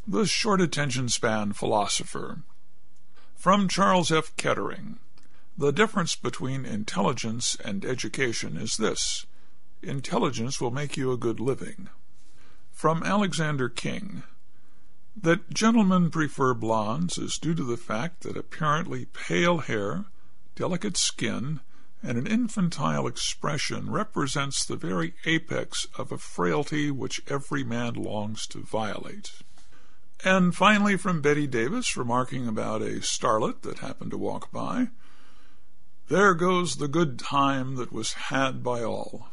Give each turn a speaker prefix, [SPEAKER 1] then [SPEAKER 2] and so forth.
[SPEAKER 1] The Short Attention Span Philosopher. From Charles F. Kettering. The difference between intelligence and education is this: intelligence will make you a good living. From Alexander King. That gentlemen prefer blondes is due to the fact that apparently pale hair, delicate skin, and an infantile expression represents the very apex of a frailty which every man longs to violate. And finally, from Betty Davis, remarking about a starlet that happened to walk by, "There goes the good time that was had by all.